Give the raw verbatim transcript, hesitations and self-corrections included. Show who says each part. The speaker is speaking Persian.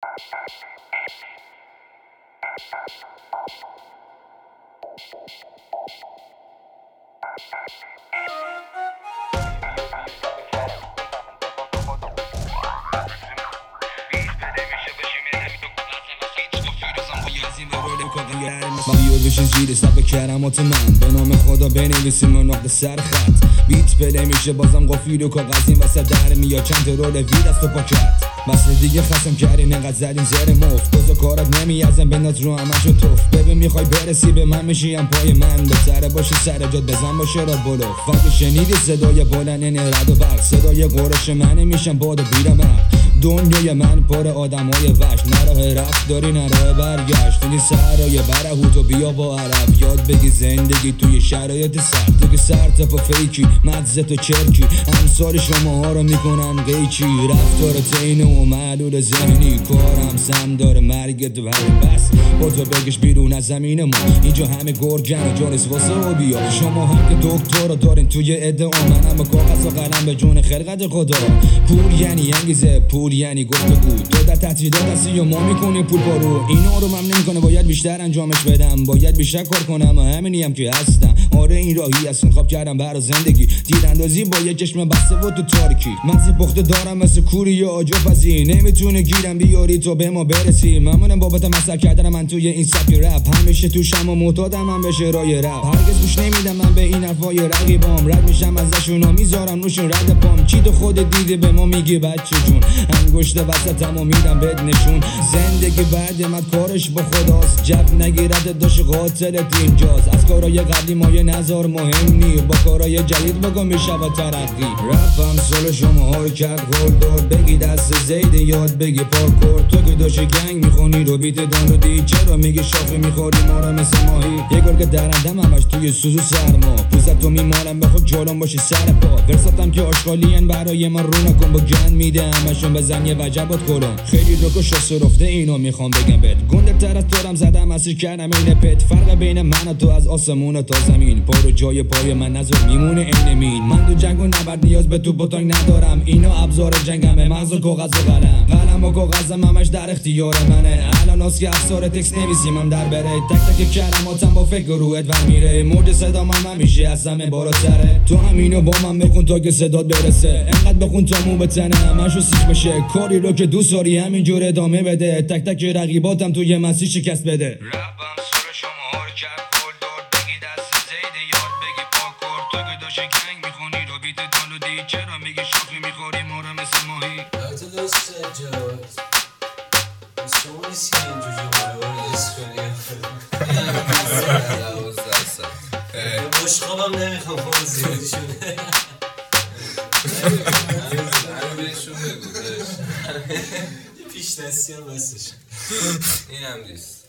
Speaker 1: ما بیاد بشین زیر سقف کرامات من به نام خدا بنویسیم و نقطه سر خط بیت بله میشه بازم قفیل و کاغذین وسط در میاد چند تا رول وید از تو پاکت مسئله دیگه خستم کردین انقدر زدین زر مفت بزا کارت نمیازم بنداز رو همشو توف ببین میخوای برسی به من میشیم پای من بهتره باشی سر جات بزن باشه را بلو وقتی شنیدی صدای بلند رد و برق صدای قرش منه میشم باد و بیرم دنیای من پر آدمای وحش نراه رفت داری نراه برگشت اینی سرای برهوت و بیا با عرب یاد بگی زندگی توی شرایط سخت تو که سرتف و فیکی مغزت و چرکی امثال شما ها رو میکنن قیچی رفتار تینو و معلول ذهنی کارم سم داره مرگت و هر بس با تو بگش بیرون از زمین ما اینجا همه گرگن و جانس واسه و بیا شما هم که دکتر رو دارین توی ادعا منم با کاغذ و قلم به جون خلقت خدا پول یعنی انگیزه پول یعنی گفتگو تو در تحصیلات هستی و ما میکنیم پول پارو اینا رو من نمیکنه باید بیشتر انجامش بدم باید بیشتر کار کنم و همینی هم که هستم آره این راهی هستم خواب کردم برای زندگی تیراندازی با یک چشم بسته و تو تاریکی مغزی پخته دارم مثل کوری یا آجو پزی نمیتونه گیرم بیاری تو به ما برسی ممنونم بابت مسئله کردن من توی این سبک رپ همیشه توشم و معتادم من به شعرهای رپ هرگز گوش نمیدم من به این حرفای رقیبام رد میشم ازشون و میذارم روشون رد پام چی تو خودت دیده به ما میگی بچه جون انگشت وسطم و میدم بهت نشون زندگی بعد من کارش با خداست جب نگیرد داشت قاتلت اینجاست از کارهای قبلی مایه نظر مهم نی با کارهای جدید بگم میشه و ترقی رفم سال شما ها رو کرد گل داد بگی دست زید یاد بگی پارکور تو که داشت گنگ میخونی رو بیت دان رو دی چرا میگی شاخی میخوری ما رو مثل ماهی یه گل که درندم همش توی سوز و سرما پوزت تو میمالم به خود جلوم باشی سر پا ورساتم که آشغالین برای من رو نکن با گند میده همشون بزن یه وجبات کلون خیلی روکو شست رفته اینو میخوام بگم بهت گنده تر از تورم زدم اسیر کردم این پت فرق بین من و تو از آسمون تا زمین پارو جای پای من نظر میمونه این مین من تو جنگ و نبرد نیاز به تو بوتانگ ندارم اینا ابزار جنگمه مغز و کاغذ و قلم قلم و کاغذم همش در اختیار منه الان از که افسار تکس نویسیم هم در بره تک تک کلماتم با فکر روحت ور میره موج صدا من همیشه از همه بالاتره تو همینو با من بخون تا که صدات برسه انقدر بخون تا مو بتنه همشو سیش بشه کاری رو که دوست داری همینجور ادامه بده تک تک رقیباتم توی مسیر شکست بده
Speaker 2: رپم سر شما ها رو کرد گل داد بگی دست زید یاد بگی پاکور تو که داشت گنگ میخونی رو بیت دان رو دی چرا میگی شاخی میخوری ما رو مثل ماهی
Speaker 3: البته درست جاد شما نیستی که اینجور جمعه رو حس کنی بشخوابم نمیخوام خود زیادی شده پیش دستی هم بستش
Speaker 4: این هم دیست